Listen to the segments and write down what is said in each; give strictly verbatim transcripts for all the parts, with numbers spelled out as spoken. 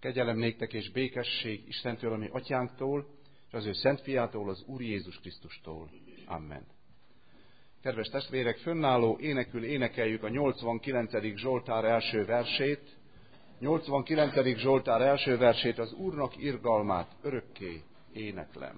Kegyelem néktek és békesség Istentől, a mi atyánktól, és az ő szent fiától, az Úr Jézus Krisztustól. Amen. Kedves testvérek, fönnálló énekül énekeljük a nyolcvankilencedik Zsoltár első versét. nyolcvankilencedik Zsoltár első versét, az Úrnak irgalmát örökké éneklem.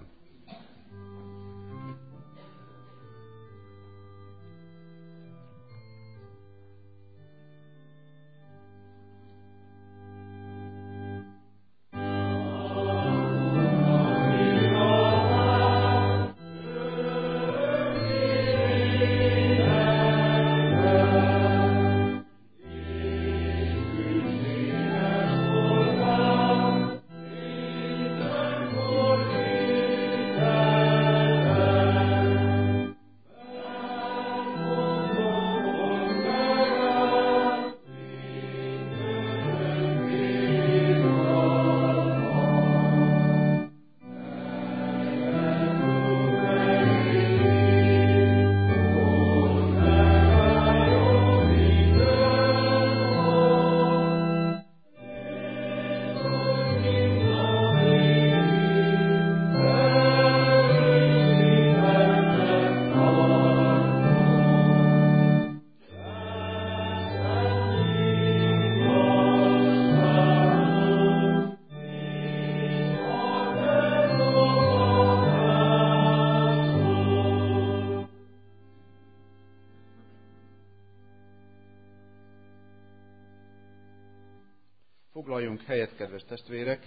Foglaljunk helyet, kedves testvérek,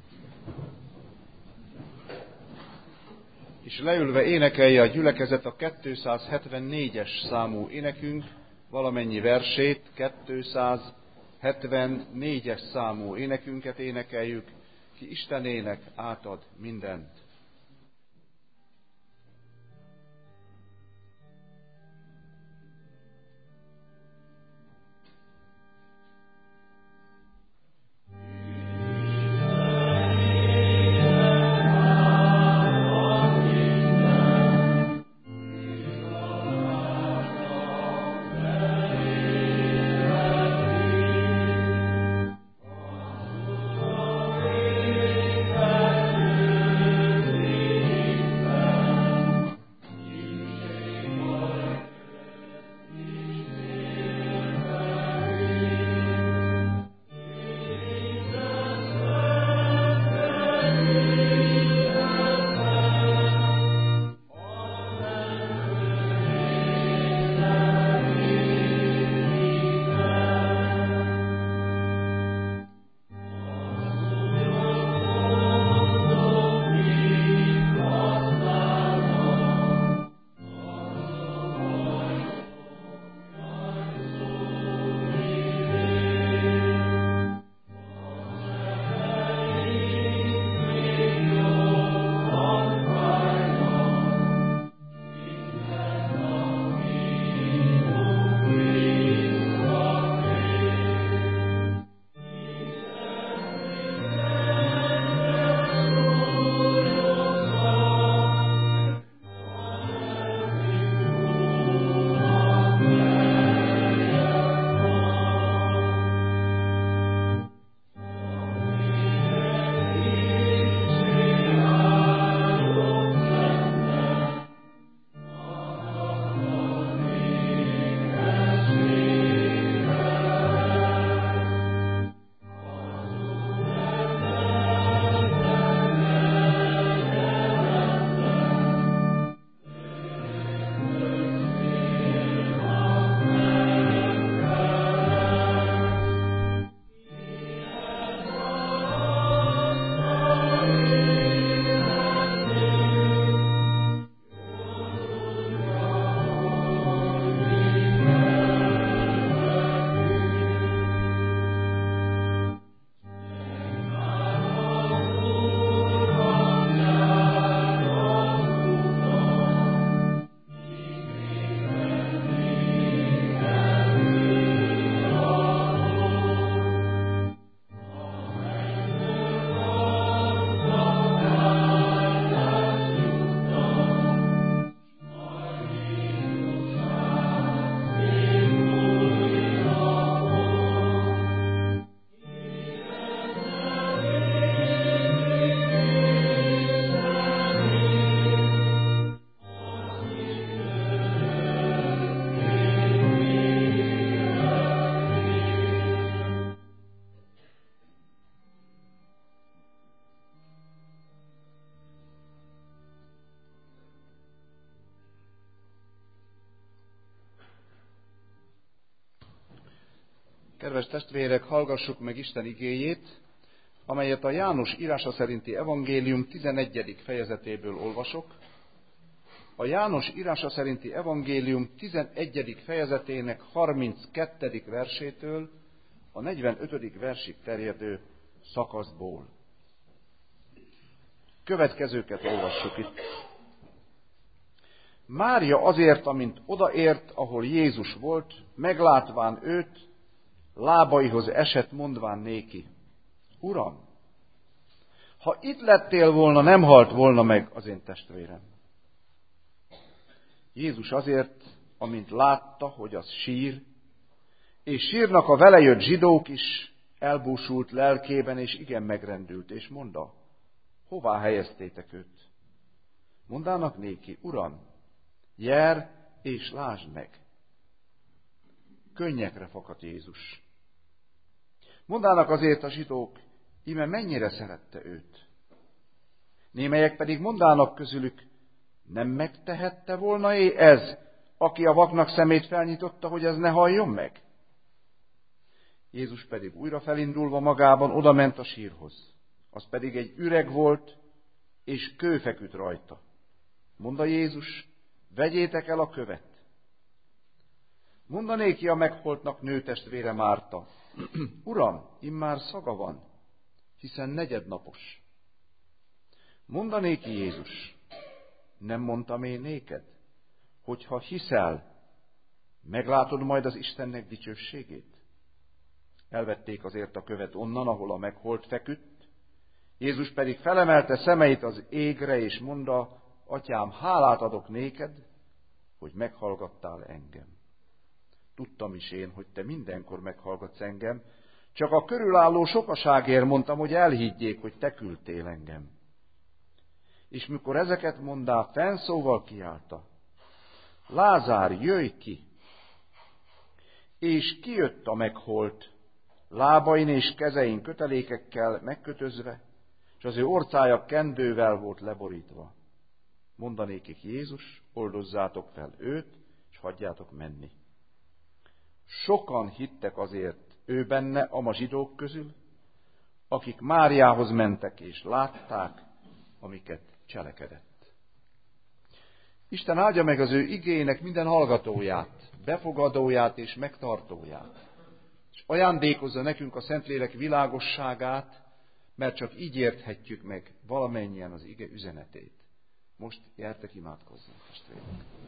és leülve énekelje a gyülekezet a kétszázhetvennégyes számú énekünk valamennyi versét, kétszázhetvennégyes számú énekünket énekeljük, ki Istenének átad mindent. Kedves testvérek, hallgassuk meg Isten igéjét, amelyet a János írása szerinti evangélium tizenegyedik fejezetéből olvasok. A János írása szerinti evangélium tizenegyedik fejezetének harminckettedik versétől a negyvenötödik versig terjedő szakaszból. Következőket olvassuk itt. Mária azért, amint odaért, ahol Jézus volt, meglátván őt, lábaihoz esett, mondván néki: Uram, ha itt lettél volna, nem halt volna meg az én testvérem. Jézus azért, amint látta, hogy az sír, és sírnak a vele jött zsidók is, elbúsult lelkében, és igen megrendült, és mondta: Hová helyeztétek őt? Mondának néki: Uram, jár és lásd meg. Könnyekre fakadt Jézus. Mondának azért a zsidók: íme mennyire szerette őt. Némelyek pedig mondának közülük: nem megtehette volna-é ez, aki a vaknak szemét felnyitotta, hogy ez ne halljon meg? Jézus pedig újra felindulva magában odament a sírhoz. Az pedig egy üreg volt, és kő feküdt rajta. Mondta Jézus: vegyétek el a követ. Mondanéki a megholtnak nőtestvére Márta: Uram, immár szaga van, hiszen negyednapos. Mondanéki Jézus: nem mondtam én néked, hogy ha hiszel, meglátod majd az Istennek dicsőségét? Elvették azért a követ onnan, ahol a megholt feküdt. Jézus pedig felemelte szemeit az égre, és mondta: Atyám, hálát adok néked, hogy meghallgattál engem. Tudtam is én, hogy te mindenkor meghallgatsz engem, csak a körülálló sokaságért mondtam, hogy elhiggyék, hogy te küldtél engem. És mikor ezeket mondá, fennszóval kiálta: Lázár, jöjj ki! És kijött a megholt, lábain és kezein kötelékekkel megkötözve, és az ő orcája kendővel volt leborítva. Mondanékik Jézus: oldozzátok fel őt, és hagyjátok menni. Sokan hittek azért ő benne a ma zsidók közül, akik Máriához mentek, és látták, amiket cselekedett. Isten áldja meg az ő igének minden hallgatóját, befogadóját és megtartóját, és ajándékozza nekünk a Szentlélek világosságát, mert csak így érthetjük meg valamennyien az ige üzenetét. Most gyertek, imádkozzunk, testvérek!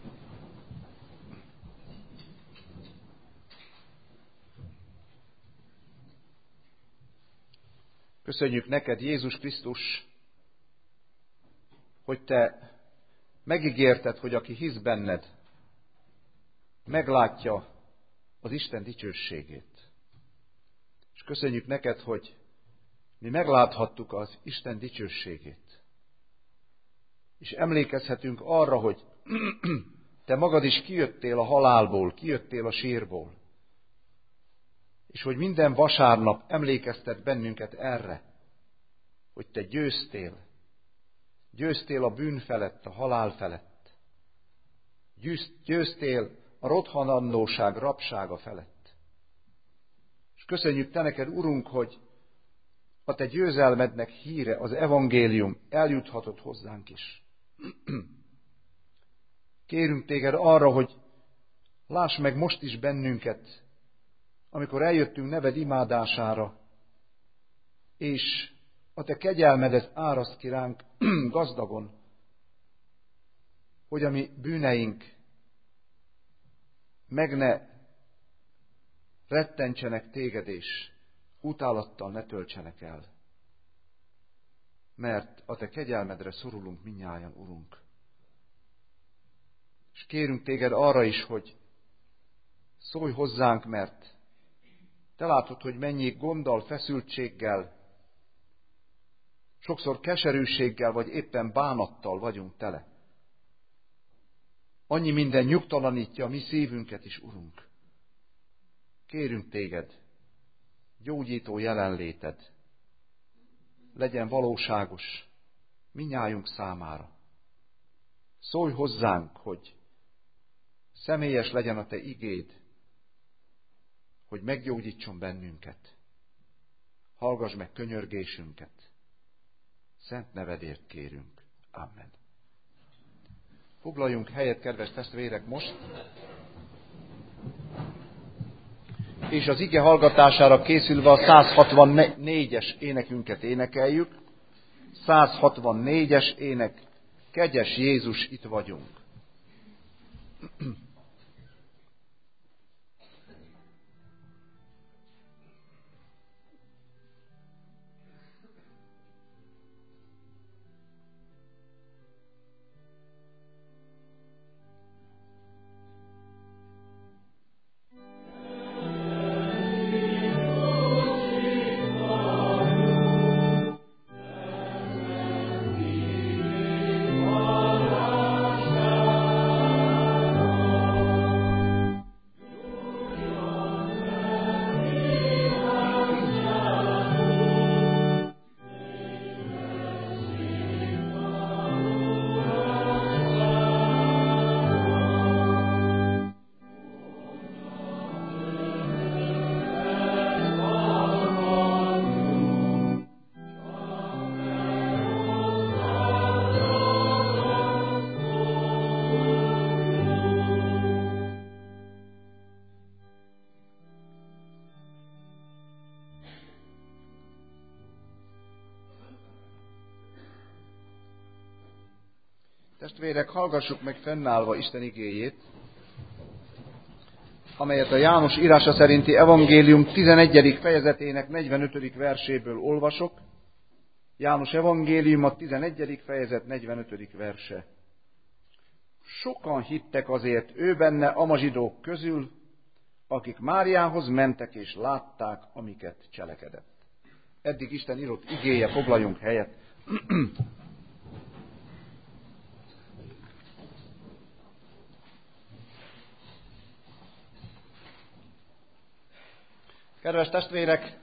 Köszönjük neked, Jézus Krisztus, hogy te megígérted, hogy aki hisz benned, meglátja az Isten dicsőségét. És köszönjük neked, hogy mi megláthattuk az Isten dicsőségét. És emlékezhetünk arra, hogy te magad is kijöttél a halálból, kijöttél a sírból. És hogy minden vasárnap emlékeztet bennünket erre, hogy te győztél. Győztél a bűn felett, a halál felett. Győztél a rothanandóság, rabsága felett. És köszönjük te neked, Urunk, hogy a te győzelmednek híre, az evangélium eljuthatott hozzánk is. Kérünk téged arra, hogy láss meg most is bennünket, amikor eljöttünk neved imádására, és a te kegyelmedet áraszt ki ránk gazdagon, hogy a mi bűneink meg ne rettentsenek téged, és utálattal ne töltsenek el. Mert a te kegyelmedre szorulunk mindnyájan, Urunk. És kérünk téged arra is, hogy szólj hozzánk, mert te látod, hogy mennyi gonddal, feszültséggel, sokszor keserűséggel, vagy éppen bánattal vagyunk tele. Annyi minden nyugtalanítja a mi szívünket is, Urunk. Kérünk téged, gyógyító jelenléted legyen valóságos mindnyájunk számára. Szólj hozzánk, hogy személyes legyen a te igéd, hogy meggyógyítson bennünket. Hallgass meg könyörgésünket. Szent nevedért kérünk. Amen. Foglaljunk helyet, kedves testvérek, most. És az ige hallgatására készülve a száz hatvannégyes énekünket énekeljük. száz hatvannégyes ének. Kegyes Jézus, itt vagyunk. Testvérek, hallgassuk meg fennállva Isten igéjét, amelyet a János írása szerinti evangélium tizenegyedik fejezetének negyvenötödik verséből olvasok. János evangélium a tizenegyedik fejezet negyvenötödik verse. Sokan hittek azért ő benne ama zsidók közül, akik Máriához mentek és látták, amiket cselekedett. Eddig Isten írott igéje, foglaljunk helyet. Kedves testvérek,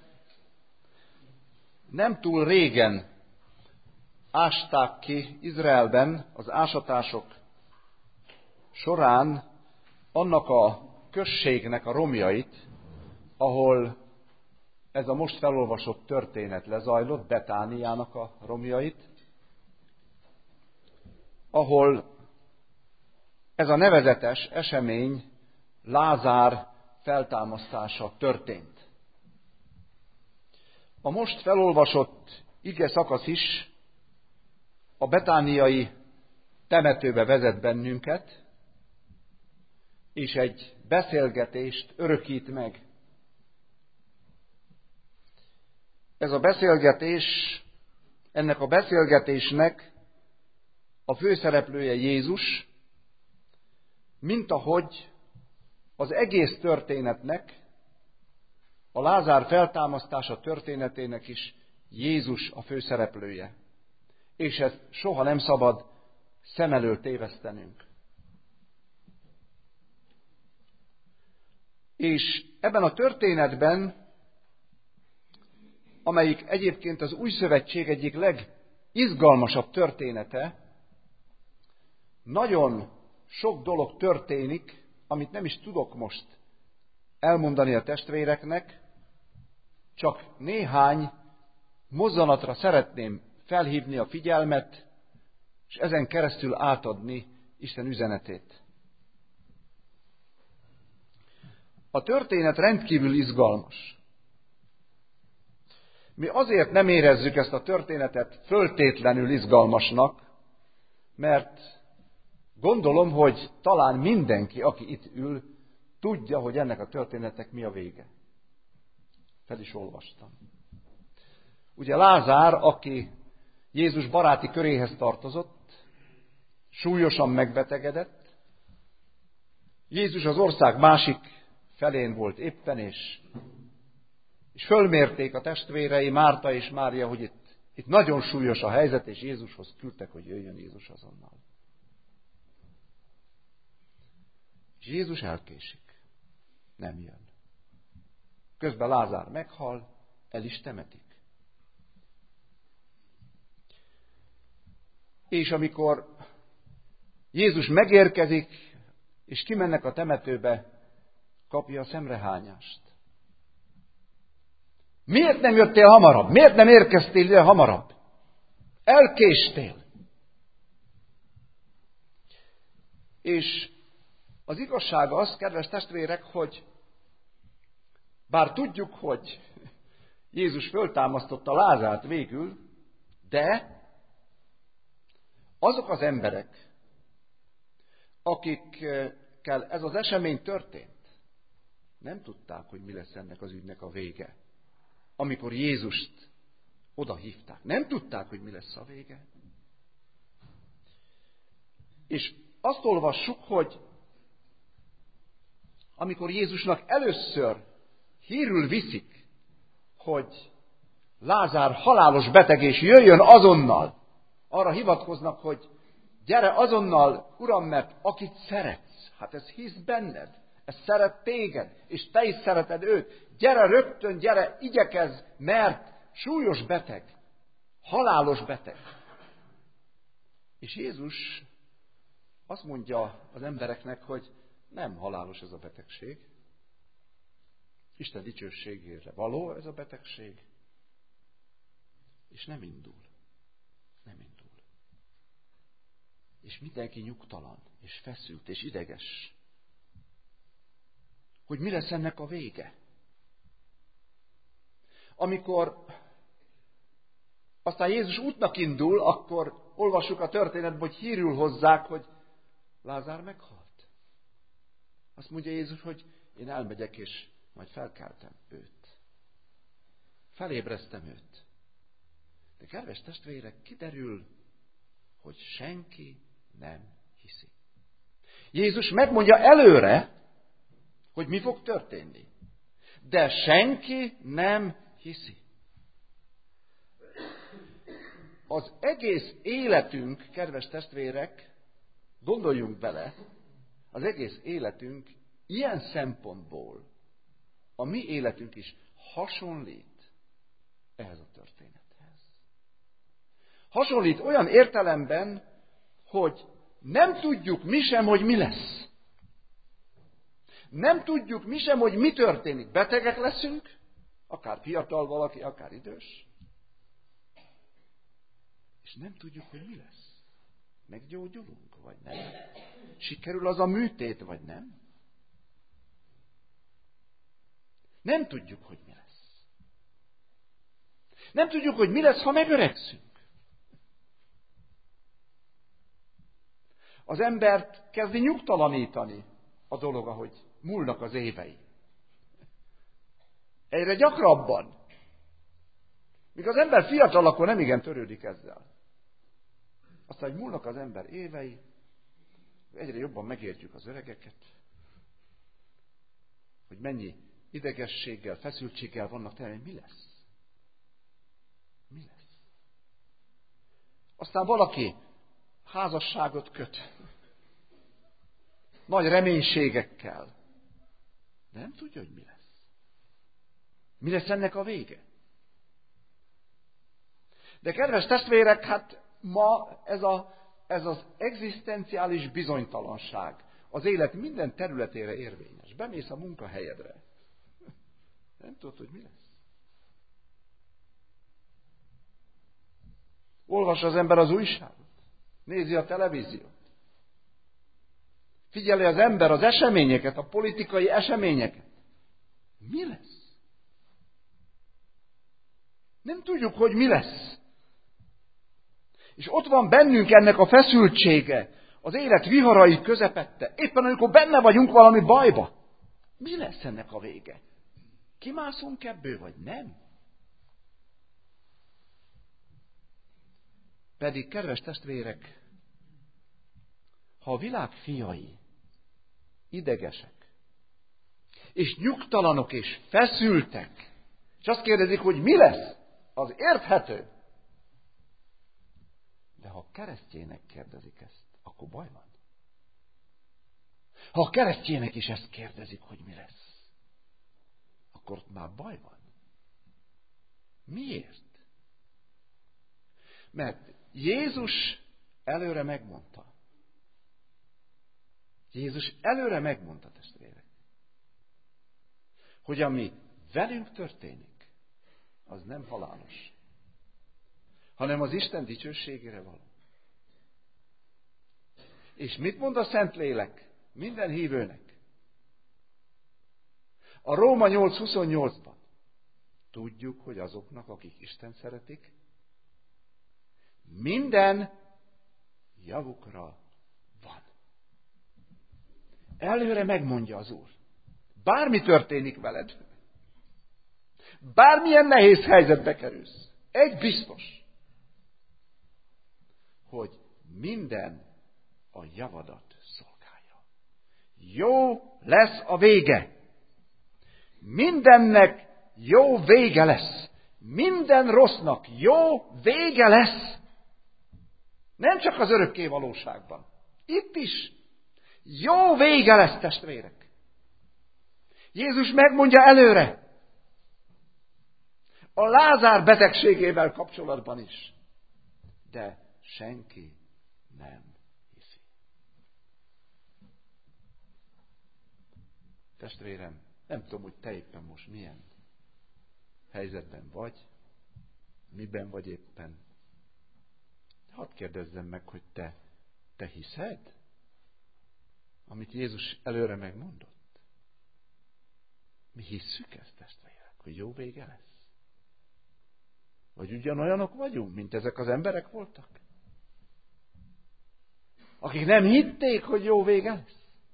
nem túl régen ásták ki Izraelben az ásatások során annak a községnek a romjait, ahol ez a most felolvasott történet lezajlott, Betániának a romjait, ahol ez a nevezetes esemény, Lázár feltámasztása történt. A most felolvasott ige szakasz is a betániai temetőbe vezet bennünket, és egy beszélgetést örökít meg. Ez a beszélgetés, ennek a beszélgetésnek a főszereplője Jézus, mint ahogy az egész történetnek, a Lázár feltámasztása történetének is Jézus a főszereplője. És ezt soha nem szabad szem elől tévesztenünk. És ebben a történetben, amelyik egyébként az Új Szövetség egyik legizgalmasabb története, nagyon sok dolog történik, amit nem is tudok most elmondani a testvéreknek, csak néhány mozzanatra szeretném felhívni a figyelmet, és ezen keresztül átadni Isten üzenetét. A történet rendkívül izgalmas. Mi azért nem érezzük ezt a történetet föltétlenül izgalmasnak, mert gondolom, hogy talán mindenki, aki itt ül, tudja, hogy ennek a történetnek mi a vége. Fel is olvastam. Ugye Lázár, aki Jézus baráti köréhez tartozott, súlyosan megbetegedett. Jézus az ország másik felén volt éppen, és, és fölmérték a testvérei, Márta és Mária, hogy itt, itt nagyon súlyos a helyzet, és Jézushoz küldtek, hogy jöjjön Jézus azonnal. És Jézus elkésik. Nem jön. Közben Lázár meghal, el is temetik. És amikor Jézus megérkezik, és kimennek a temetőbe, kapja a szemrehányást. Miért nem jöttél hamarabb? Miért nem érkeztél ide hamarabb? Elkéstél. És az igazság az, kedves testvérek, hogy bár tudjuk, hogy Jézus föltámasztotta Lázárt végül, de azok az emberek, akikkel ez az esemény történt, nem tudták, hogy mi lesz ennek az ügynek a vége. Amikor Jézust oda hívták. Nem tudták, hogy mi lesz a vége. És azt olvassuk, hogy amikor Jézusnak először hírül viszik, hogy Lázár halálos beteg, és jöjjön azonnal, arra hivatkoznak, hogy gyere azonnal, Uram, mert akit szeretsz, hát ez hisz benned, ez szeret téged, és te is szereted őt. Gyere rögtön, gyere, igyekezz, mert súlyos beteg, halálos beteg. És Jézus azt mondja az embereknek, hogy nem halálos ez a betegség. Isten dicsőségére való ez a betegség. És nem indul. Nem indul. És mindenki nyugtalan, és feszült, és ideges. Hogy mi lesz ennek a vége. Amikor aztán Jézus útnak indul, akkor olvassuk a történetben, hogy hírül hozzák, hogy Lázár meghalt. Azt mondja Jézus, hogy én elmegyek, és majd felkeltem őt. Felébreztem őt. De kedves testvérek, kiderül, hogy senki nem hiszi. Jézus megmondja előre, hogy mi fog történni. De senki nem hiszi. Az egész életünk, kedves testvérek, gondoljunk bele, az egész életünk ilyen szempontból, a mi életünk is hasonlít ehhez a történethez. Hasonlít olyan értelemben, hogy nem tudjuk mi sem, hogy mi lesz. Nem tudjuk mi sem, hogy mi történik. Betegek leszünk, akár fiatal valaki, akár idős. És nem tudjuk, hogy mi lesz. Meggyógyulunk, vagy nem. Sikerül az a műtét, vagy nem. Nem tudjuk, hogy mi lesz. Nem tudjuk, hogy mi lesz, ha megöregszünk. Az embert kezdi nyugtalanítani a dolog, ahogy múlnak az évei. Egyre gyakrabban. Míg az ember fiatal, akkor nem igen törődik ezzel. Aztán, hogy múlnak az ember évei, egyre jobban megértjük az öregeket, hogy mennyi idegességgel, feszültséggel vannak tele, mi lesz? Mi lesz? Aztán valaki házasságot köt. Nagy reménységekkel. De nem tudja, hogy mi lesz. Mi lesz ennek a vége? De kedves testvérek, hát ma ez, a, ez az egzisztenciális bizonytalanság az élet minden területére érvényes. Bemész a munkahelyedre. Nem tudod, hogy mi lesz. Olvassa az ember az újságot. Nézi a televíziót. Figyeli az ember az eseményeket, a politikai eseményeket. Mi lesz? Nem tudjuk, hogy mi lesz. És ott van bennünk ennek a feszültsége, az élet viharai közepette. Éppen amikor benne vagyunk valami bajba. Mi lesz ennek a vége? Kimászunk ebből, vagy nem? Pedig, kedves testvérek, ha a világ fiai idegesek, és nyugtalanok, és feszültek, és azt kérdezik, hogy mi lesz, az érthető. De ha a keresztjének kérdezik ezt, akkor baj van. Ha a keresztjének is ezt kérdezik, hogy mi lesz, akkor már baj van. Miért? Mert Jézus előre megmondta. Jézus előre megmondta, testvérek, hogy ami velünk történik, az nem halálos, hanem az Isten dicsőségére való. És mit mond a Szentlélek minden hívőnek? A Róma nyolc huszonnyolcban tudjuk, hogy azoknak, akik Isten szeretik, minden javukra van. Előre megmondja az Úr. Bármi történik veled, bármilyen nehéz helyzetbe kerülsz, egy biztos, hogy minden a javadat szolgálja. Jó lesz a vége. Mindennek jó vége lesz. Minden rossznak jó vége lesz. Nem csak az örökké valóságban. Itt is jó vége lesz, testvérek. Jézus megmondja előre. A Lázár betegségével kapcsolatban is. De senki nem hiszi. Testvérem, nem tudom, hogy te éppen most milyen helyzetben vagy, miben vagy éppen. Hadd kérdezzem meg, hogy te, te hiszed, amit Jézus előre megmondott? Mi hisszük ezt, testvérek, hogy jó vége lesz? Vagy ugyanolyanok vagyunk, mint ezek az emberek voltak? Akik nem hitték, hogy jó vége lesz?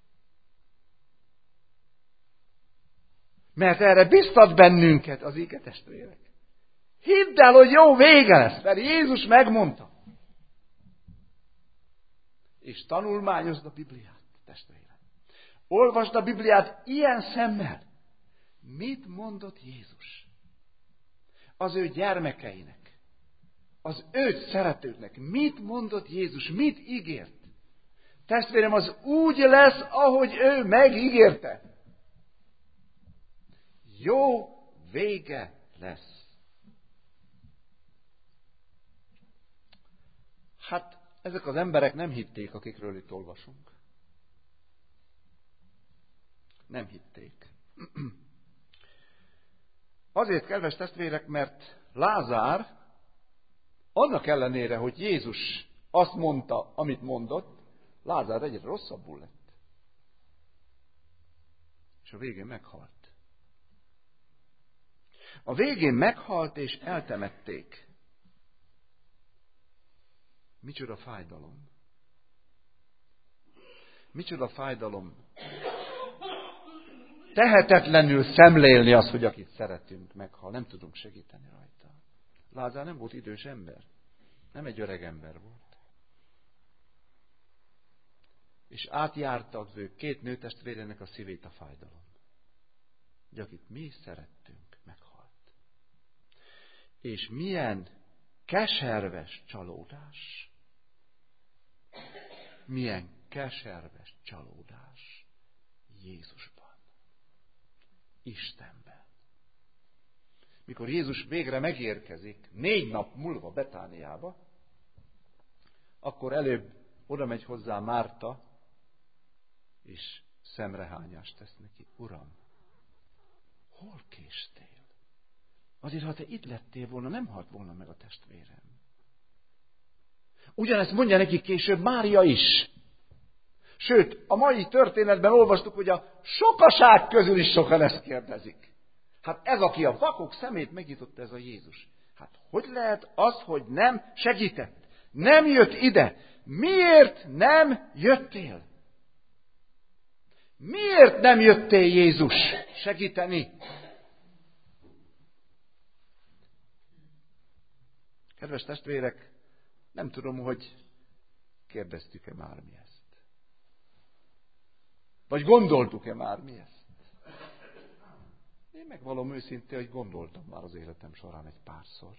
Mert erre biztat bennünket az ige, testvérek. Hidd el, hogy jó vége lesz, mert Jézus megmondta. És tanulmányozd a Bibliát, testvérem. Olvasd a Bibliát ilyen szemmel. Mit mondott Jézus az ő gyermekeinek, az őt szeretőknek? Mit mondott Jézus? Mit ígért? Testvérem, az úgy lesz, ahogy ő megígérte. Jó vége lesz. Hát ezek az emberek nem hitték, akikről itt olvasunk. Nem hitték. Azért, kedves testvérek, mert Lázár annak ellenére, hogy Jézus azt mondta, amit mondott, Lázár egyre rosszabbul lett. És a végén meghalt. A végén meghalt és eltemették. Micsoda fájdalom. Micsoda fájdalom. Tehetetlenül szemlélni azt, hogy akit szeretünk, meghal. Nem tudunk segíteni rajta. Lázár nem volt idős ember. Nem egy öreg ember volt. És átjárta az ő két nőtestvérének a szívét a fájdalom. De akit mi szerettünk, meghalt. És milyen keserves csalódás. Milyen keserves csalódás Jézusban. Istenben. Mikor Jézus végre megérkezik, négy nap múlva Betániába, akkor előbb oda megy hozzá Márta, és szemrehányást tesz neki. Uram, hol késtél? Azért, ha te itt lettél volna, nem halt volna meg a testvérem. Ugyanezt mondja neki később Mária is. Sőt, a mai történetben olvastuk, hogy a sokaság közül is sokan ezt kérdezik. Hát ez, aki a vakok szemét megnyitotta, ez a Jézus. Hát hogy lehet az, hogy nem segített? Nem jött ide. Miért nem jöttél? Miért nem jöttél, Jézus, segíteni? Kedves testvérek, nem tudom, hogy kérdeztük-e már mi ezt. Vagy gondoltuk-e már mi ezt. Én megvallom őszintén, hogy gondoltam már az életem során egy párszor.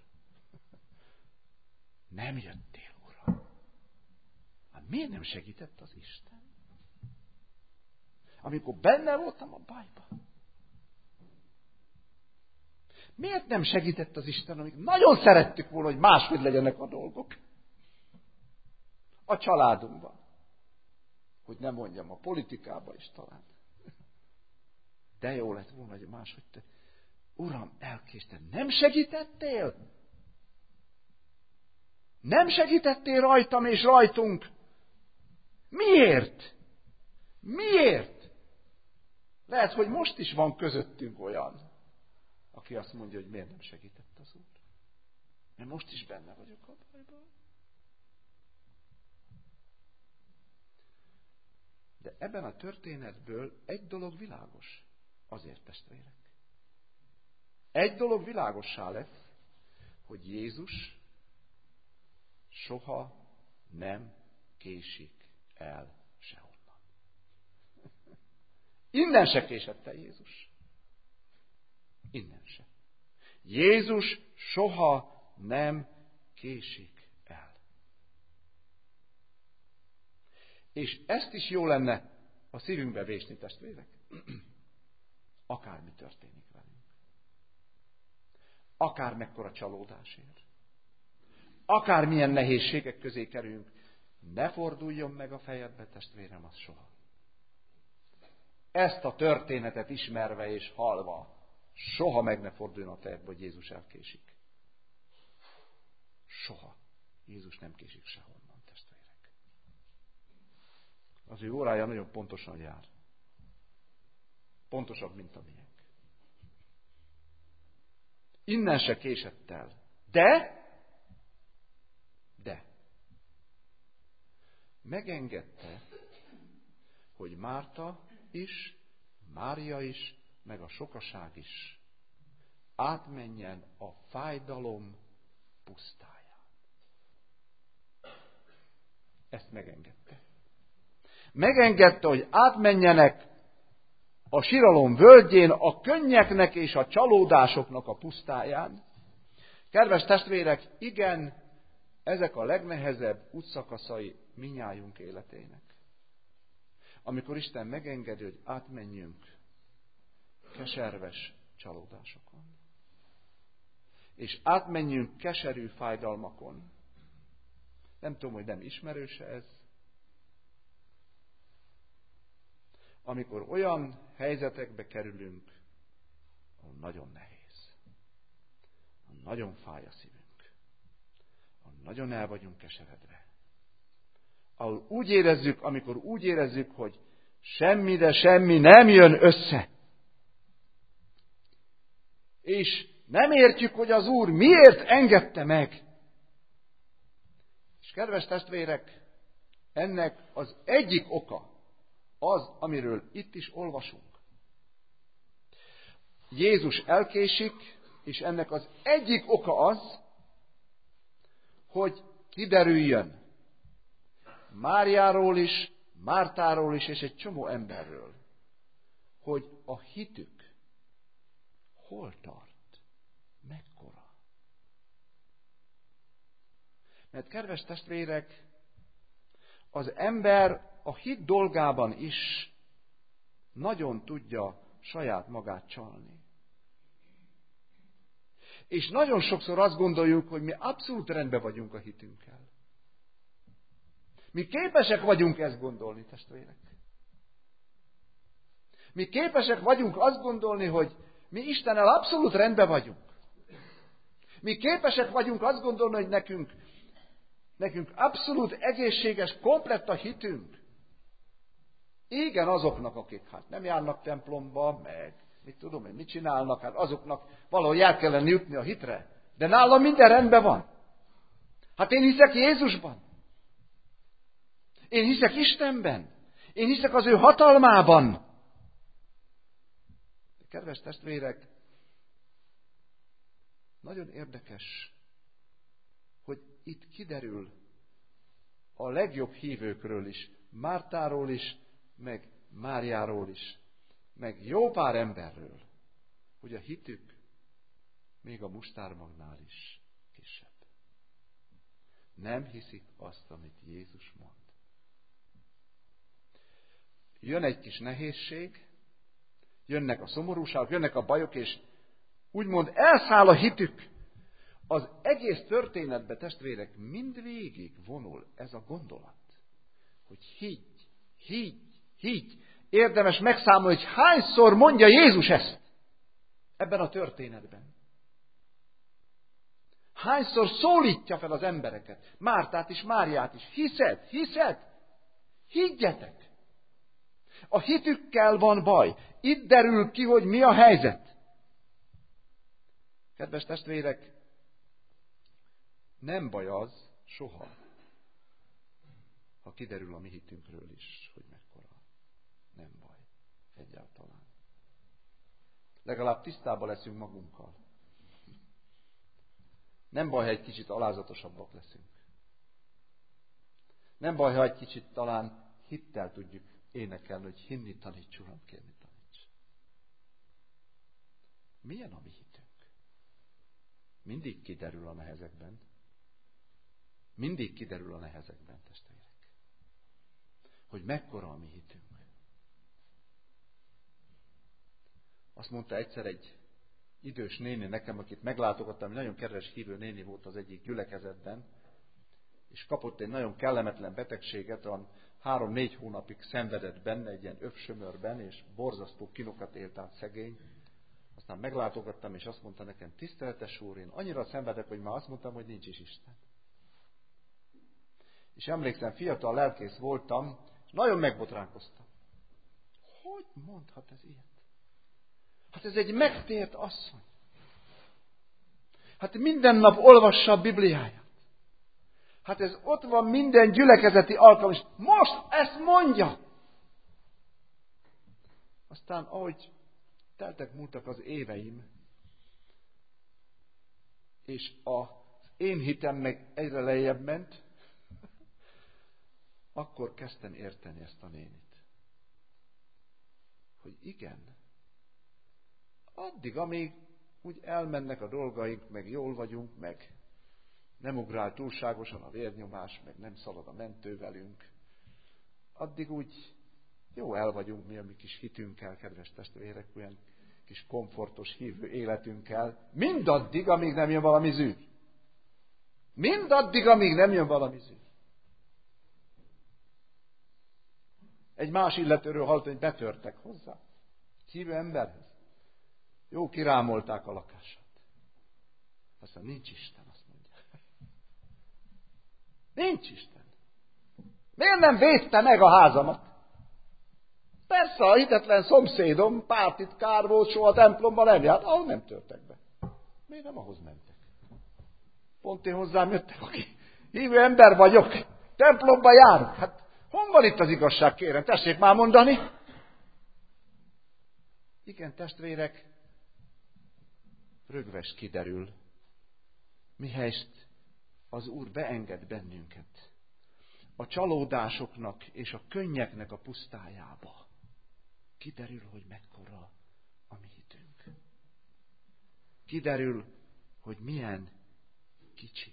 Nem jöttél, Uram. Hát miért nem segített az Isten? Amikor benne voltam a bajban. Miért nem segített az Isten, amikor nagyon szerettük volna, hogy máshogy legyenek a dolgok? A családunkban. Hogy nem mondjam, a politikában is talán. De jó lett volna, hogy máshogy te. Uram, elkésted, nem segítettél? Nem segítettél rajtam és rajtunk? Miért? Miért? Lehet, hogy most is van közöttünk olyan, aki azt mondja, hogy miért nem segített az Úr. Mert most is benne vagyok a bajban. De ebben a történetből egy dolog világos. Azért, testvérek. Egy dolog világossá lesz, hogy Jézus soha nem késik el sehonnan. Innen se késett el Jézus. Innen se. Jézus soha nem késik el. És ezt is jó lenne a szívünkbe vésni, testvérek. Akármi történik velünk. Akár mekkora csalódás ér. Akármilyen nehézségek közé kerülünk, ne forduljon meg a fejedbe, testvérem, az soha. Ezt a történetet ismerve és hallva, soha meg ne forduljon a fejedbe, hogy Jézus elkésik. Soha. Jézus nem késik sehonnan, testvérek. Az ő órája nagyon pontosan jár. Pontosabb, mint a miénk. Innen se késett el. De, de, megengedte, hogy Márta is, Mária is, meg a sokaság is átmenjen a fájdalom pusztáján. Ezt megengedte. Megengedte, hogy átmenjenek a siralom völgyén, a könnyeknek és a csalódásoknak a pusztáján. Kedves testvérek, igen, ezek a legnehezebb útszakaszai minnyájunk életének. Amikor Isten megengedi, hogy átmenjünk keserves csalódásokon. És átmenjünk keserű fájdalmakon. Nem tudom, hogy nem ismerőse ez. Amikor olyan helyzetekbe kerülünk, ahol nagyon nehéz, ahol nagyon fáj a szívünk, ahol nagyon el vagyunk keseredve, ahol úgy érezzük, amikor úgy érezzük, hogy semmi, de semmi nem jön össze. És nem értjük, hogy az Úr miért engedte meg. És kedves testvérek, ennek az egyik oka az, amiről itt is olvasunk. Jézus elkésik, és ennek az egyik oka az, hogy kiderüljön Máriáról is, Mártáról is, és egy csomó emberről, hogy a hitük hol tart, mekkora. Mert kedves testvérek, az ember a hit dolgában is nagyon tudja saját magát csalni. És nagyon sokszor azt gondoljuk, hogy mi abszolút rendben vagyunk a hitünkkel. Mi képesek vagyunk ezt gondolni, testvérek. Mi képesek vagyunk azt gondolni, hogy mi Istennel abszolút rendben vagyunk. Mi képesek vagyunk azt gondolni, hogy nekünk, nekünk abszolút egészséges, komplett a hitünk. Igen, azoknak, akik hát nem járnak templomba, meg mit tudom én, mit csinálnak, hát azoknak valahogy el kellene jutni a hitre. De nálam minden rendben van. Hát én hiszek Jézusban. Én hiszek Istenben. Én hiszek az ő hatalmában. Kedves testvérek, nagyon érdekes, hogy itt kiderül a legjobb hívőkről is, Mártáról is, meg Máriáról is, meg jó pár emberről, hogy a hitük még a mustármagnál is kisebb. Nem hiszik azt, amit Jézus mond. Jön egy kis nehézség, jönnek a szomorúságok, jönnek a bajok, és úgymond elszáll a hitük. Az egész történetbe, testvérek, mindvégig vonul ez a gondolat, hogy higgy, higgy, higgy. Érdemes megszámolni, hogy hányszor mondja Jézus ezt. Ebben a történetben. Hányszor szólítja fel az embereket, Mártát is, Máriát is. Hiszed, hiszed? Higgyetek! A hitükkel van baj. Itt derül ki, hogy mi a helyzet. Kedves testvérek, nem baj az soha, ha kiderül a mi hitünkről is, hogy mekkora. Nem baj. Egyáltalán. Legalább tisztában leszünk magunkkal. Nem baj, ha egy kicsit alázatosabbak leszünk. Nem baj, ha egy kicsit talán hittel tudjuk énekelni, hogy hinni taníts, Uram, kérni taníts. Milyen a mi hitünk? Mindig kiderül a nehezekben. Mindig kiderül a nehezekben, testvérek. Hogy mekkora a mi hitünk. Azt mondta egyszer egy idős néni nekem, akit meglátogattam, nagyon kedves hívő néni volt az egyik gyülekezetben, és kapott egy nagyon kellemetlen betegséget, olyan három-négy hónapig szenvedett benne, egy ilyen övsömörben, és borzasztó kínokat élt át szegény. Aztán meglátogattam, és azt mondta nekem, tiszteletes úr, én annyira szenvedek, hogy már azt mondtam, hogy nincs is Isten. És emlékszem, fiatal lelkész voltam, és nagyon megbotránkoztam. Hogy mondhat ez ilyet? Hát ez egy megtért asszony. Hát minden nap olvassa a Bibliáját. Hát ez ott van minden gyülekezeti alkalom, és most ezt mondja. Aztán, ahogy teltek múltak az éveim, és az én hitem meg egyre lejjebb ment, akkor kezdtem érteni ezt a nénit. Hogy igen, addig, amíg úgy elmennek a dolgaink, meg jól vagyunk, meg nem ugrál túlságosan a vérnyomás, meg nem szalad a mentő velünk, addig úgy jó el vagyunk mi a mi kis hitünkkel, kedves testvérek, olyan kis komfortos hívő életünkkel, mindaddig, amíg nem jön valami zűr. Mindaddig, amíg nem jön valami zűr. Egy más illetőről hallottam, hogy betörtek hozzá. Hívő emberhez. Jó, kirámolták a lakását. Aztán nincs Isten, azt mondja. Nincs Isten. Miért nem védte meg a házamat? Persze, a hitetlen szomszédom pártitkár volt, soha a templomban nem járt, ahol nem törtek be. Miért nem ahhoz mentek? Pont én hozzám jöttek, aki hívő ember vagyok, templomba járok. Hát hol van itt az igazság, kérem? Tessék már mondani. Igen, testvérek, rögves kiderül, mihelyest az Úr beenged bennünket a csalódásoknak és a könnyeknek a pusztájába. Kiderül, hogy mekkora a mi hitünk. Kiderül, hogy milyen kicsi.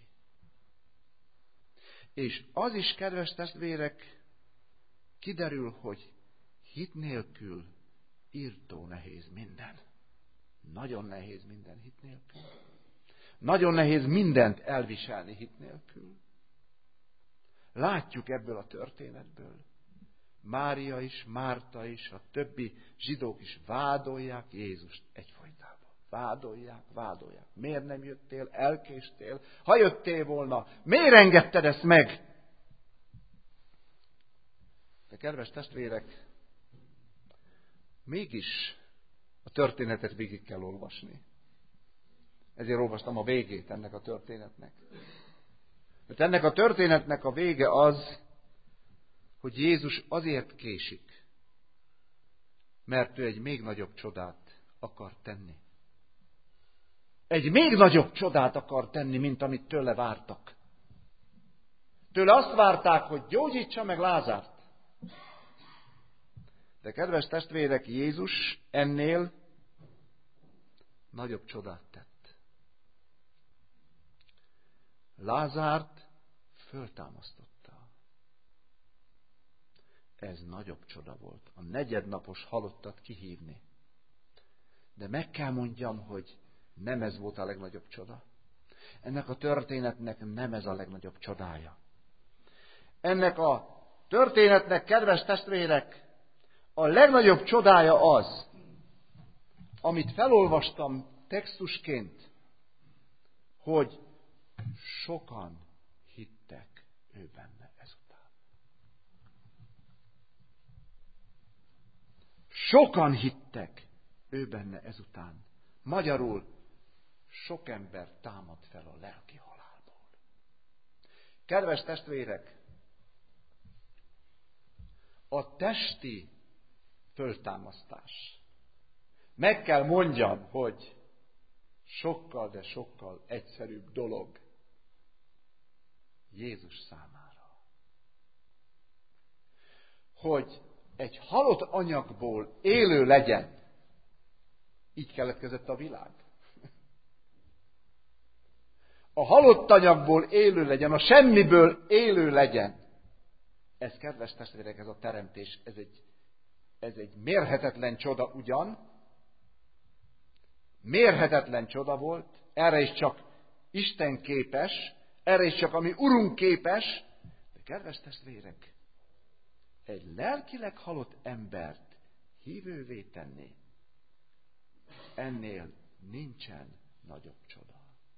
És az is, kedves testvérek, kiderül, hogy hit nélkül írtó nehéz minden. Nagyon nehéz minden hit nélkül. Nagyon nehéz mindent elviselni hit nélkül. Látjuk ebből a történetből. Mária is, Márta is, a többi zsidók is vádolják Jézust egyfolytában. Vádolják, vádolják. Miért nem jöttél? Elkéstél? Ha jöttél volna, miért engedted ezt meg? De kedves testvérek, mégis a történetet végig kell olvasni. Ezért olvastam a végét ennek a történetnek. Mert ennek a történetnek a vége az, hogy Jézus azért késik, mert ő egy még nagyobb csodát akar tenni. Egy még nagyobb csodát akar tenni, mint amit tőle vártak. Tőle azt várták, hogy gyógyítsa meg Lázárt. De kedves testvérek, Jézus ennél nagyobb csodát tett. Lázárt föltámasztotta. Ez nagyobb csoda volt. A negyednapos halottat kihívni. De meg kell mondjam, hogy nem ez volt a legnagyobb csoda. Ennek a történetnek nem ez a legnagyobb csodája. Ennek a történetnek, kedves testvérek, a legnagyobb csodája az, amit felolvastam textusként, hogy sokan hittek ő benne ezután. Sokan hittek ő benne ezután. Magyarul sok ember támad fel a lelki halálból. Kedves testvérek, a testi föltámasztás. Meg kell mondjam, hogy sokkal, de sokkal egyszerűbb dolog Jézus számára. Hogy egy halott anyagból élő legyen. Így keletkezett a világ. A halott anyagból élő legyen, a semmiből élő legyen. Ez, kedves testvérek, ez a teremtés, ez egy, ez egy mérhetetlen csoda ugyan, mérhetetlen csoda volt, erre is csak Isten képes, erre is csak a mi Urunk képes, de kedves testvérek, egy lelkileg halott embert hívővé tenni, ennél nincsen nagyobb csoda.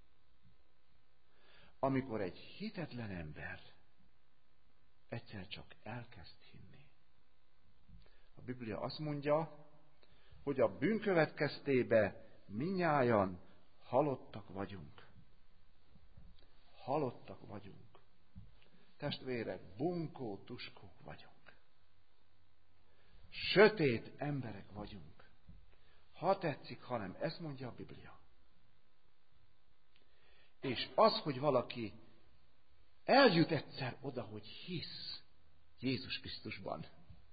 Amikor egy hitetlen ember egyszer csak elkezd hinni. A Biblia azt mondja, hogy a bűn következtében mindnyájan halottak vagyunk. Halottak vagyunk. Testvérek, bunkó, tuskók vagyunk. Sötét emberek vagyunk. Ha tetszik, hanem ezt mondja a Biblia. És az, hogy valaki eljut egyszer oda, hogy hisz Jézus Krisztusban,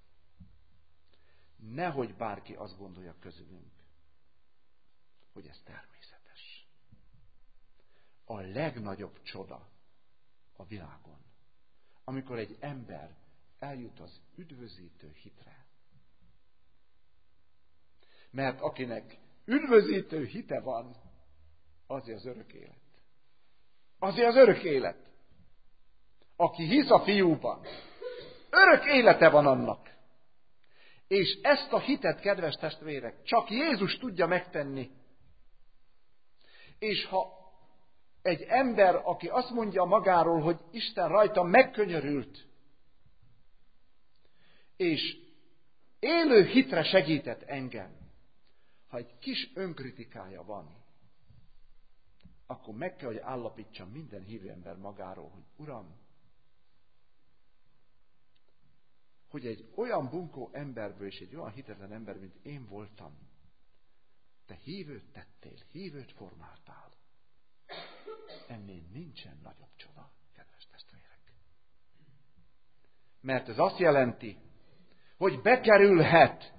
nehogy bárki azt gondolja közülünk, hogy ez természetes. A legnagyobb csoda a világon, amikor egy ember eljut az üdvözítő hitre. Mert akinek üdvözítő hite van, azért az örök élet. Azért az örök élet. Aki hisz a fiúban, örök élete van annak. És ezt a hitet, kedves testvérek, csak Jézus tudja megtenni. És ha egy ember, aki azt mondja magáról, hogy Isten rajta megkönyörült, és élő hitre segített engem, ha egy kis önkritikája van, akkor meg kell, hogy állapítsam minden hívő ember magáról, hogy Uram, hogy egy olyan bunkó emberből és egy olyan hitetlen ember, mint én voltam, te hívőt tettél, hívőt formáltál. Ennél nincsen nagyobb csoda, kedves testvérek. Mert ez azt jelenti, hogy bekerülhet,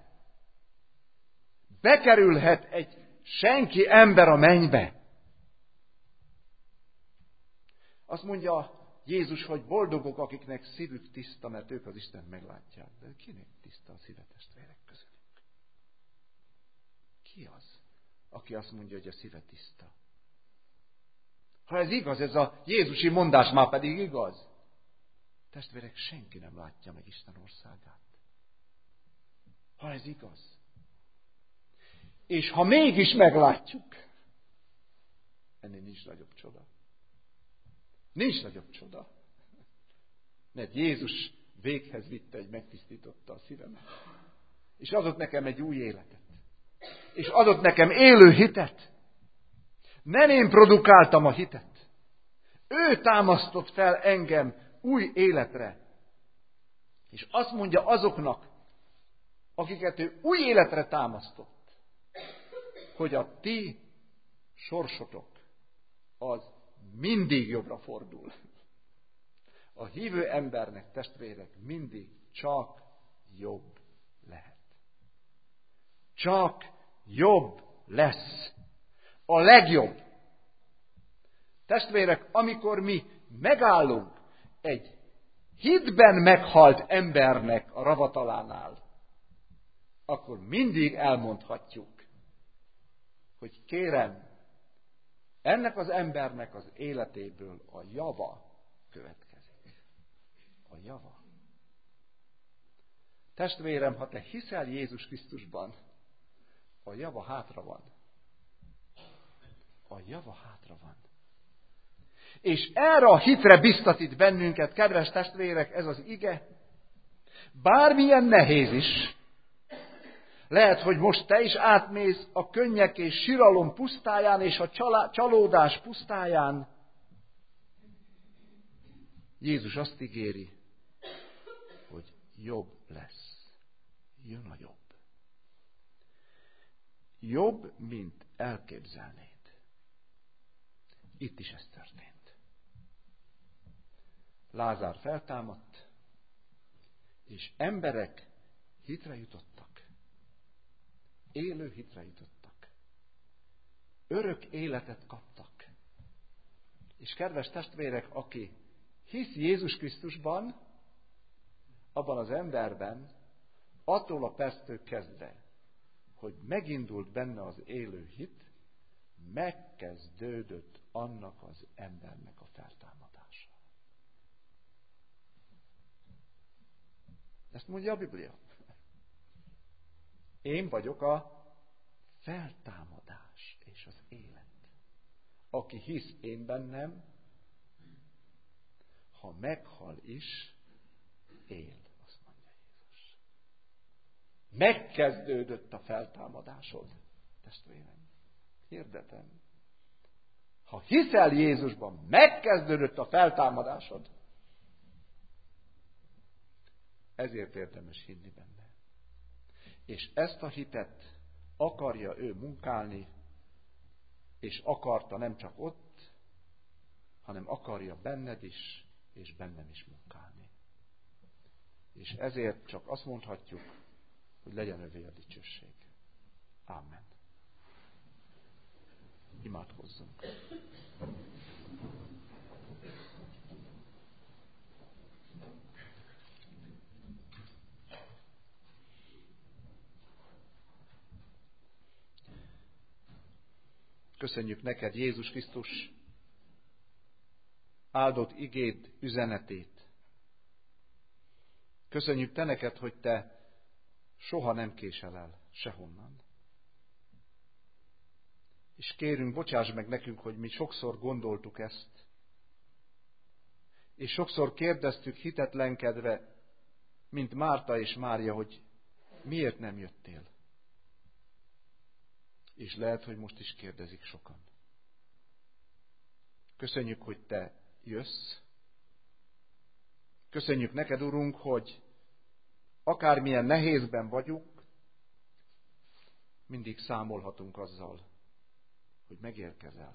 bekerülhet egy senki ember a mennybe. Azt mondja Jézus, hogy boldogok, akiknek szívük tiszta, mert ők az Istent meglátják. De kinek tiszta a szíve, testvérek közülünk? Ki az, aki azt mondja, hogy a szíve tiszta? Ha ez igaz, ez a jézusi mondás már pedig igaz. Testvérek, senki nem látja meg Isten országát. Ha ez igaz. És ha mégis meglátjuk, ennél nincs nagyobb csoda. Nincs nagyobb csoda. Mert Jézus véghez vitte, hogy megtisztította a szívemet. És adott nekem egy új életet. És adott nekem élő hitet. Nem én produkáltam a hitet. Ő támasztott fel engem új életre. És azt mondja azoknak, akiket ő új életre támasztott, hogy a ti sorsotok az mindig jobbra fordul. A hívő embernek, testvérek, mindig csak jobb lehet. Csak jobb lesz. A legjobb. Testvérek, amikor mi megállunk egy hitben meghalt embernek a ravatalánál, akkor mindig elmondhatjuk, hogy kérem, ennek az embernek az életéből a java következik. A java. Testvérem, ha te hiszel Jézus Krisztusban, A java hátra van. A java hátra van. És erre a hitre biztatít bennünket, kedves testvérek, ez az ige. Bármilyen nehéz is, lehet, hogy most te is átmész a könnyek és siralom pusztáján és a csalódás pusztáján. Jézus azt ígéri, hogy jobb lesz. Jön a jobb. Jobb, mint elképzelnéd. Itt is ez történt. Lázár feltámadt, és emberek hitre jutottak. Élő hitre jutottak. Örök életet kaptak. És kedves testvérek, aki hisz Jézus Krisztusban, abban az emberben, attól a perctől kezdve, hogy megindult benne az élő hit, megkezdődött annak az embernek a feltámadása. Ezt mondja a Biblia. Én vagyok a feltámadás és az élet. Aki hisz én bennem, ha meghal is, él, azt mondja Jézus. Megkezdődött a feltámadásod, testvérem. Hirdetem. Ha hiszel Jézusban, megkezdődött a feltámadásod. Ezért érdemes hinni benne. És ezt a hitet akarja ő munkálni, és akarta nem csak ott, hanem akarja benned is, és bennem is munkálni. És ezért csak azt mondhatjuk, hogy legyen övé a dicsőség. Amen. Imádkozzunk. Köszönjük neked, Jézus Krisztus, áldott igéd üzenetét. Köszönjük te neked, hogy te soha nem késel el sehonnan. És kérünk, bocsáss meg nekünk, hogy mi sokszor gondoltuk ezt. És sokszor kérdeztük hitetlenkedve, mint Márta és Mária, hogy miért nem jöttél. És lehet, hogy most is kérdezik sokan. Köszönjük, hogy te jössz. Köszönjük neked, Urunk, hogy akármilyen nehézben vagyunk, mindig számolhatunk azzal, hogy megérkezel.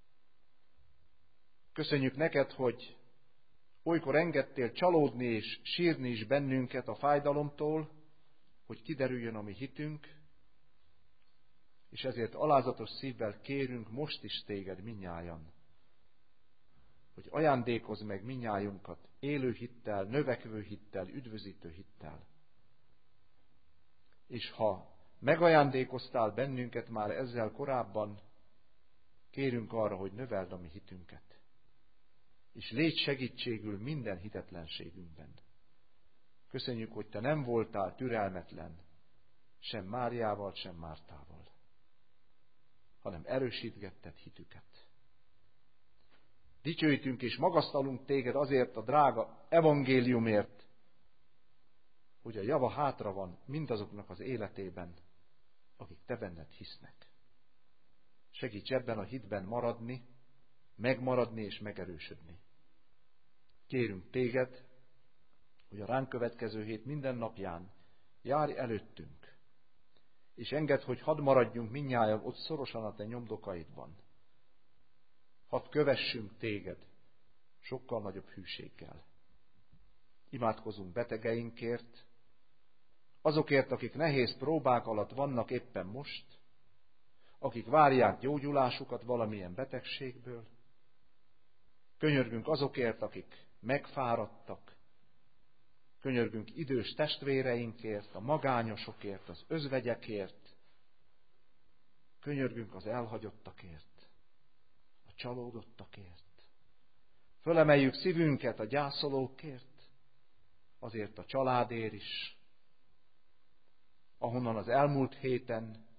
Köszönjük neked, hogy olykor engedtél csalódni és sírni is bennünket a fájdalomtól, hogy kiderüljön a mi hitünk, és ezért alázatos szívvel kérünk most is téged minnyájan, hogy ajándékozz meg minnyájunkat élő hittel, növekvő hittel, üdvözítő hittel. És ha megajándékoztál bennünket már ezzel korábban, kérünk arra, hogy növeld a mi hitünket, és légy segítségül minden hitetlenségünkben. Köszönjük, hogy te nem voltál türelmetlen, sem Máriával, sem Mártával, hanem erősítgetted hitüket. Dicsőítünk és magasztalunk téged azért a drága evangéliumért, hogy a java hátra van mindazoknak az életében, akik te benned hisznek. Segíts ebben a hitben maradni, megmaradni és megerősödni. Kérünk téged, hogy a ránk következő hét minden napján járj előttünk, és engedd, hogy hadd maradjunk mindnyájan ott szorosan a te nyomdokaidban. Hadd kövessünk téged sokkal nagyobb hűséggel. Imádkozunk betegeinkért, azokért, akik nehéz próbák alatt vannak éppen most, akik várják gyógyulásukat valamilyen betegségből. Könyörgünk azokért, akik megfáradtak. Könyörgünk idős testvéreinkért, a magányosokért, az özvegyekért. Könyörgünk az elhagyottakért, a csalódottakért. Fölemeljük szívünket a gyászolókért, azért a családért is, ahonnan az elmúlt héten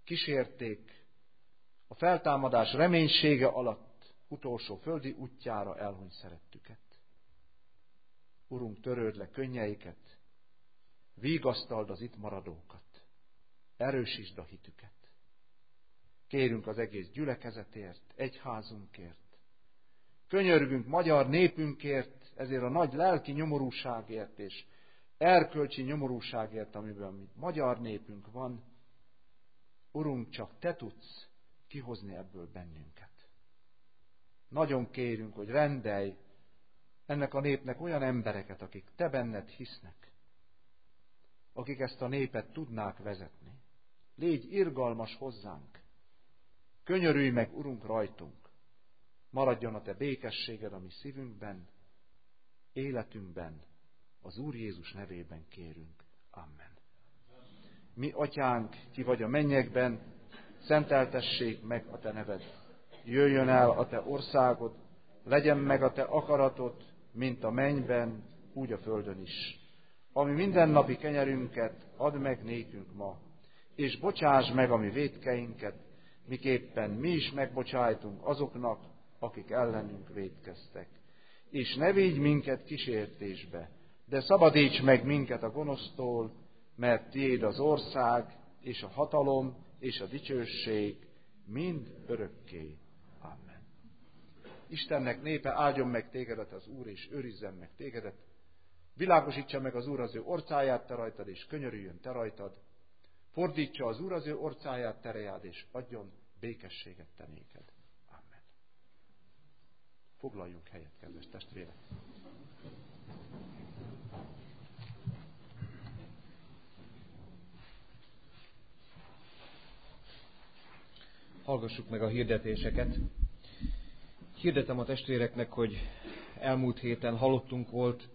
kísérték a feltámadás reménysége alatt utolsó földi útjára elhunyt szerettüket. Urunk, törőd le könnyeiket, vigasztald az itt maradókat, erősítsd a hitüket. Kérünk az egész gyülekezetért, egyházunkért, könyörgünk magyar népünkért, ezért a nagy lelki nyomorúságért és erkölcsi nyomorúságért, amiben magyar népünk van. Urunk, csak Te tudsz kihozni ebből bennünket. Nagyon kérünk, hogy rendelj ennek a népnek olyan embereket, akik Te benned hisznek, akik ezt a népet tudnák vezetni. Légy irgalmas hozzánk, könyörülj meg, Urunk, rajtunk. Maradjon a Te békességed a mi szívünkben, életünkben, az Úr Jézus nevében kérünk. Amen. Mi, Atyánk, ki vagy a mennyekben, szenteltessék meg a Te neved. Jöjjön el a Te országod, legyen meg a Te akaratod, mint a mennyben, úgy a földön is. Ami mindennapi kenyerünket add meg nékünk ma, és bocsáss meg a mi vétkeinket, miképpen mi is megbocsájtunk azoknak, akik ellenünk vétkeztek. És ne vigy minket kísértésbe, de szabadíts meg minket a gonosztól, mert tiéd az ország, és a hatalom, és a dicsőség mind örökké. Amen. Istennek népe, áldjon meg tégedet az Úr, és őrizzen meg tégedet. Világosítsa meg az Úr az ő orcáját te rajtad, és könyörüljön te rajtad. Fordítsa az Úr az ő orcáját te reád, és adjon békességet te néked. Amen. Foglaljunk helyet, kedves testvérek. Hallgassuk meg a hirdetéseket. Hirdetem a testvéreknek, hogy elmúlt héten halottunk volt.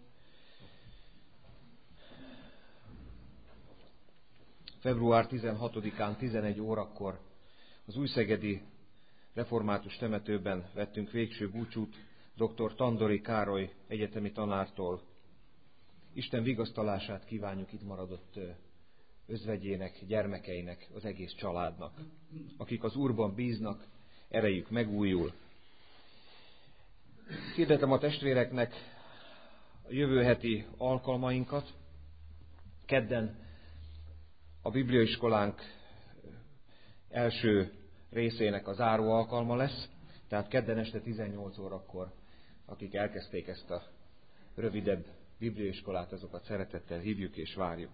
február tizenhatodikán tizenegy órakor az újszegedi református temetőben vettünk végső búcsút dr. Tandori Károly egyetemi tanártól. Isten vigasztalását kívánjuk itt maradott özvegyének, gyermekeinek, az egész családnak. Akik az Úrban bíznak, erejük megújul. Hirdetem a testvéreknek a jövő heti alkalmainkat. Kedden a bibliaiskolánk első részének a záró alkalma lesz, tehát kedden este tizennyolc órakor, akik elkezdték ezt a rövidebb bibliaiskolát, azokat szeretettel hívjuk és várjuk.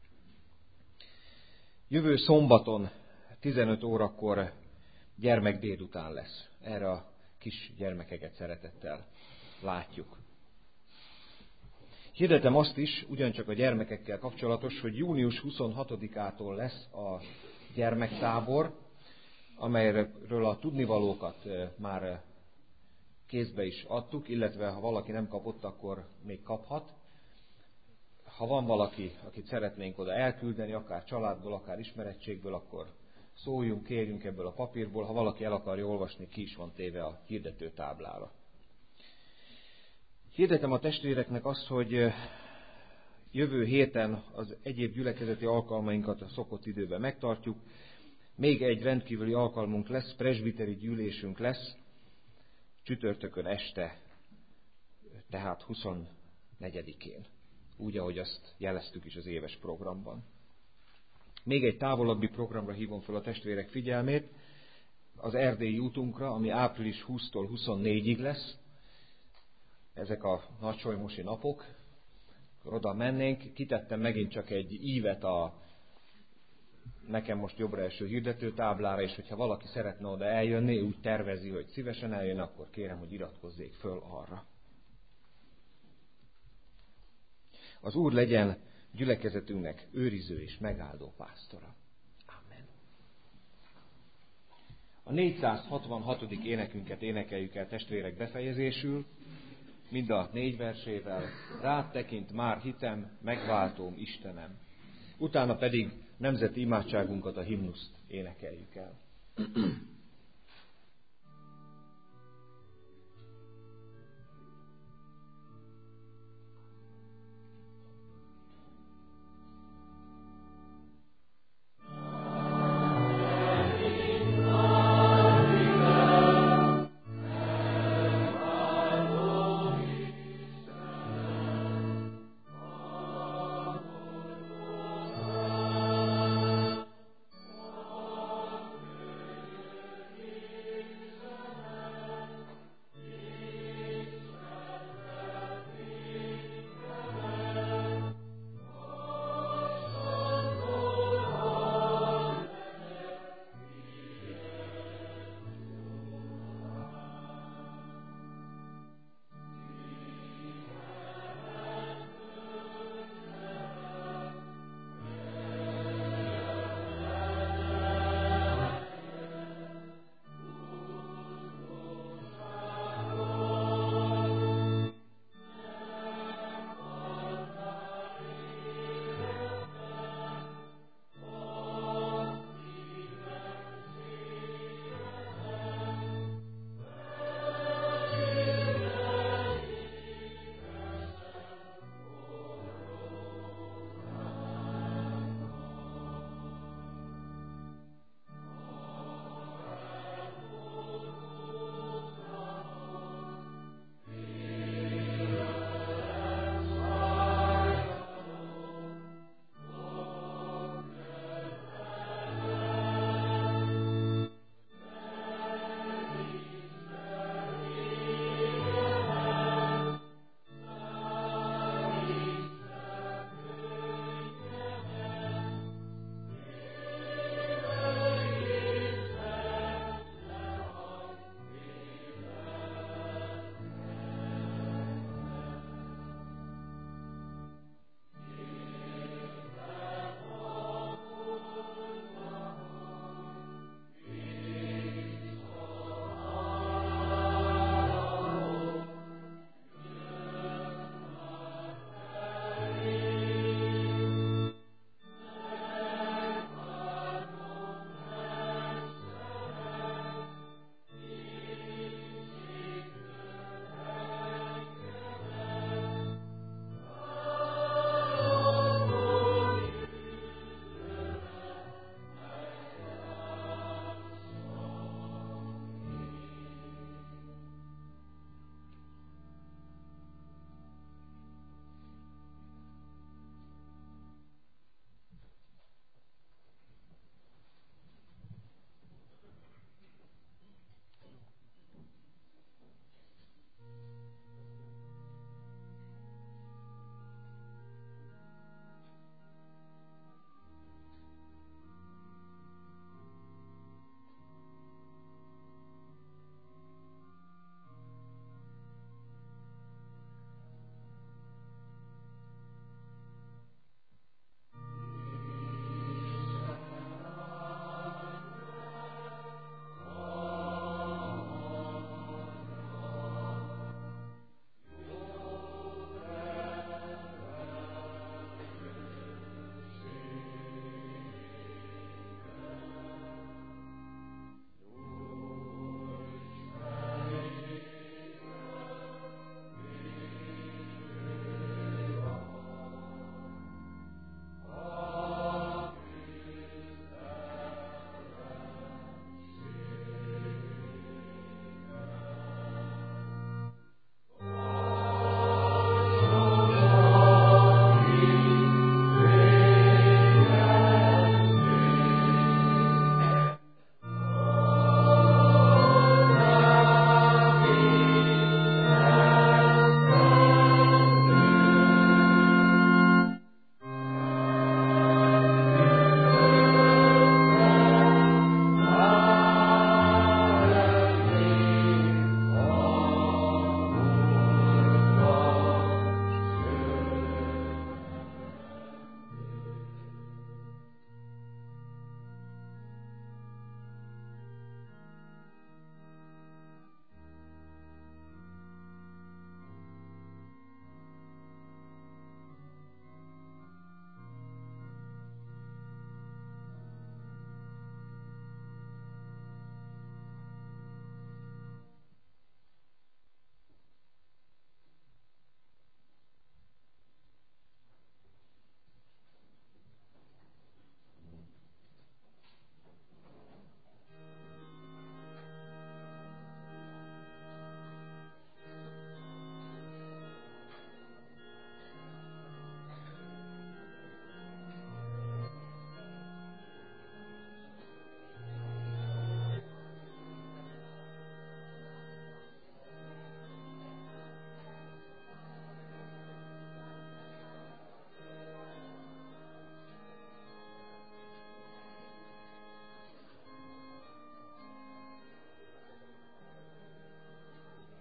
Jövő szombaton tizenöt órakor gyermek délután lesz. Erre a kis gyermekeket szeretettel látjuk. Hirdetem azt is, ugyancsak a gyermekekkel kapcsolatos, hogy június huszonhatodikától lesz a gyermektábor, amelyről a tudnivalókat már kézbe is adtuk, illetve ha valaki nem kapott, akkor még kaphat. Ha van valaki, akit szeretnénk oda elküldeni, akár családból, akár ismerettségből, akkor szóljunk, kérjünk ebből a papírból. Ha valaki el akarja olvasni, ki is van téve a hirdető táblára. Hirdetem a testvéreknek azt, hogy jövő héten az egyéb gyülekezeti alkalmainkat a szokott időben megtartjuk. Még egy rendkívüli alkalmunk lesz, presbiteri gyűlésünk lesz, csütörtökön este, tehát huszonnegyedikén. Úgy, ahogy azt jeleztük is az éves programban. Még egy távolabbi programra hívom fel a testvérek figyelmét, az erdélyi útunkra, ami április huszadikától huszonnégyedikéig lesz. Ezek a nagysolymosi napok, oda mennénk. Kitettem megint csak egy ívet a nekem most jobbra eső hirdetőtáblára, és hogyha valaki szeretne oda eljönni, úgy tervezi, hogy szívesen eljön, akkor kérem, hogy iratkozzék föl arra. Az Úr legyen gyülekezetünknek őriző és megáldó pásztora. Amen. A négyszázhatvanhatodik énekünket énekeljük el testvérek befejezésül, mind a négy versével. Rád tekint már hitem, megváltóm Istenem. Utána pedig nemzeti imádságunkat, a himnuszt énekeljük el.